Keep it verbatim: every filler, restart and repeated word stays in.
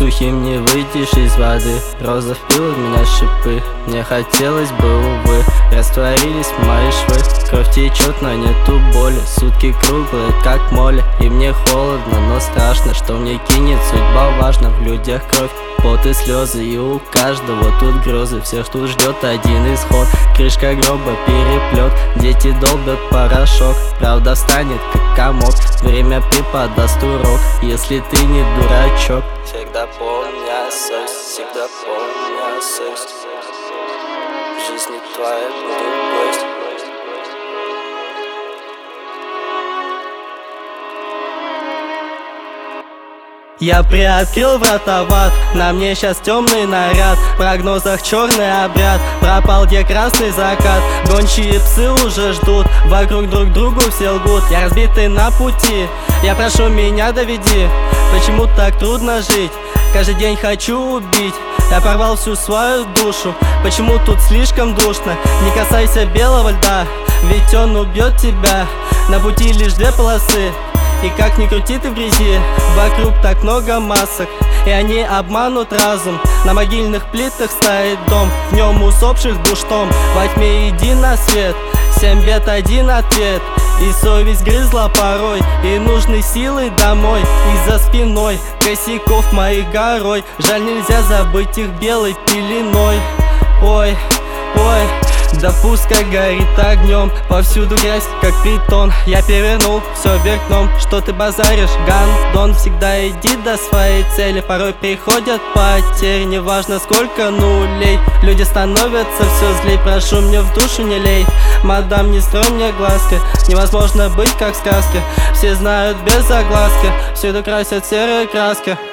Сухим не выйдешь из воды. Роза впила в меня шипы. Мне хотелось бы, увы, растворились мои швы. Кровь течет, но нету боли. Сутки круглые, как моли. И мне холодно, но страшно, что мне кинет судьба. Важно, в людях кровь, пот и слезы. И у каждого тут грезы. Всех тут ждет один исход. Крышка гроба, переплет. Дети долбят порошок. Правда станет как комок. Время преподаст урок, если ты не дурачок. Всегда помни о совести, всегда помни о совести. В жизни твоей буду гость. Я приоткрыл врата в ад, на мне сейчас темный наряд. В прогнозах черный обряд, пропал где красный закат. Гончие псы уже ждут, вокруг друг другу все лгут. Я разбитый на пути, я прошу меня доведи. Почему так трудно жить? Каждый день хочу убить. Я порвал всю свою душу. Почему тут слишком душно? Не касайся белого льда, ведь он убьет тебя. На пути лишь две полосы, и как ни крути ты в грязи. Вокруг так много масок, и они обманут разум. На могильных плитах стоит дом, в нем усопших душ том. Во тьме иди на свет, семь бед, один ответ. И совесть грызла порой, и нужны силы домой. И за спиной косяков моих горой. Жаль, нельзя забыть их белой пеленой. Ой, ой, да пускай горит огнем. Повсюду грязь, как притон. Я перевернул все вверх дном. Что ты базаришь, гандон? Всегда иди до своей цели. Порой приходят потери, неважно сколько нулей. Люди становятся все злей. Прошу, мне в душу не лей. Мадам, не строй мне глазки. Невозможно быть как в сказке. Все знают без огласки, всюду красят серые краски.